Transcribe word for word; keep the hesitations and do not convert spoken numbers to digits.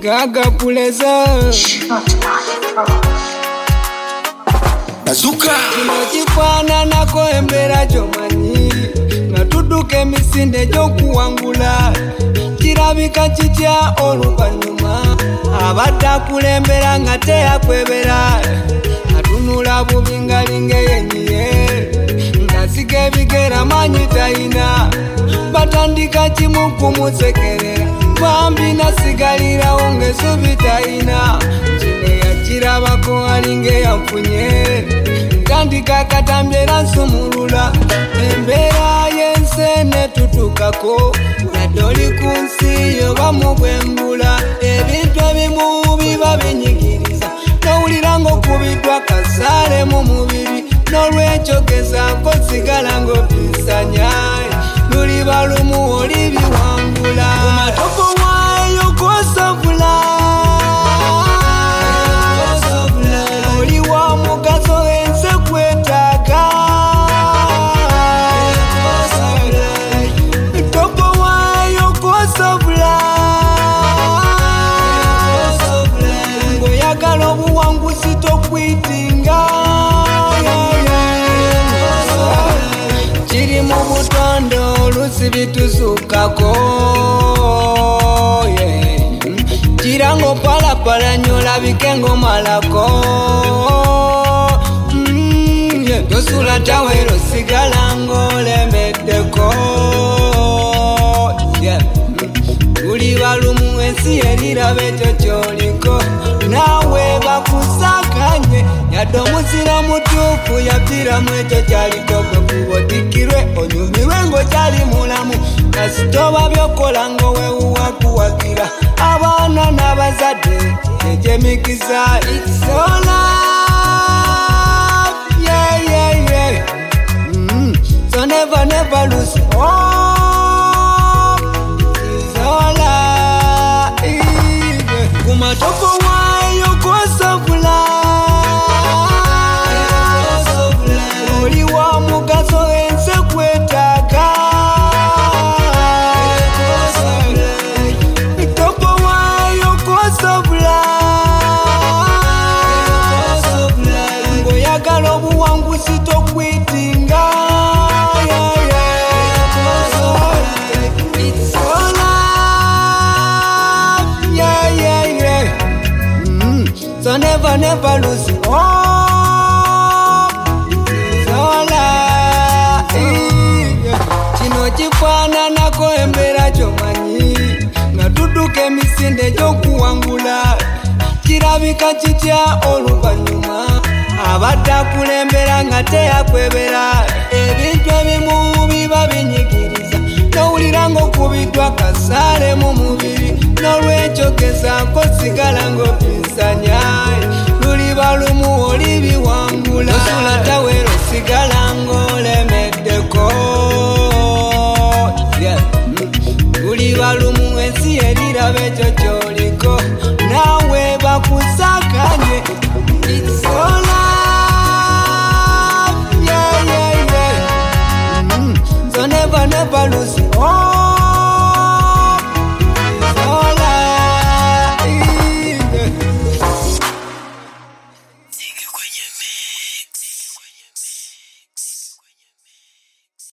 Gaga puleza Bazuka Kinokifana nako embera jomanyi Natuduke misinde jokuwangula Kirabika kitya oluvanyuma Abadda kulembera nga teyakwebera Natunula bubi ngalinge yenyiye Ngasike bigera manyi tayina Batandika kimu kumusekerera Bambi nasigalirawo ng'essubi tayina Kine yakirabako alinge yanfunye Ntandika katambye era nsumulula Embeera y'ensi netutukako Yadde oli ku nsi yoba mu bwengula Ebintu ebimu biba binyigiriza Nowulira ng'okubiddwa kasaale mu mubiri N'olwekyo gezaako sigala ng'opisanya Luli balumu oli biwangula Kumatopo wayo kosavula Oli wa mugaso ense kwetaaga Topo wayo kosavula Ngoyagala obuwanguzi tokwitinga Kiri mu butondo olusi bitusukako Kirango palapala nyola bikengo malako Tosula tawero sigala ngolemeddeko Tuli balumu ensi erirabe ekyo kyoliko Naawe bakusakanye Yadde omuzira mutuufu yabbiramu ekyo kyaliko gwe kubodikirwe onyumirwe ng'okyali mulamu kasitoba byokola ng'owewuwa kuwagira abaana n'abazadde egy'emikisa It's all love, yeah, yeah, yeah. Mm. So never, never lose hope. It's all love, yeah. Kumatopo wayo kosavula Oli wa mugaso ense kwetaaga Topo wayo kosavula Ngoyagala obuwanguzi tokwitinga It's all love, yeah, yeah, yeah. Mm. So never, never lose hope. Kino kifaananako embeera gyomanyi Natuduka emisinde gy'okuwangula Kirabika kitya oluvanyuma Abadde akulembera nga teyakwebera Ebintu ebimu biba binyigiriza Nowulira ng'okubiddwa kasaale mu mubiri N'olwekyo gezaako sigala ng'opisanya Luli balumu oli biwangula Tosula tawero sigala ng'olemeddeko Tuli balumu ensi erirabe ekyo kyoliko Naawe bakusakanye It's all love, yeah, yeah, yeah. Mm. So never, never lose hope.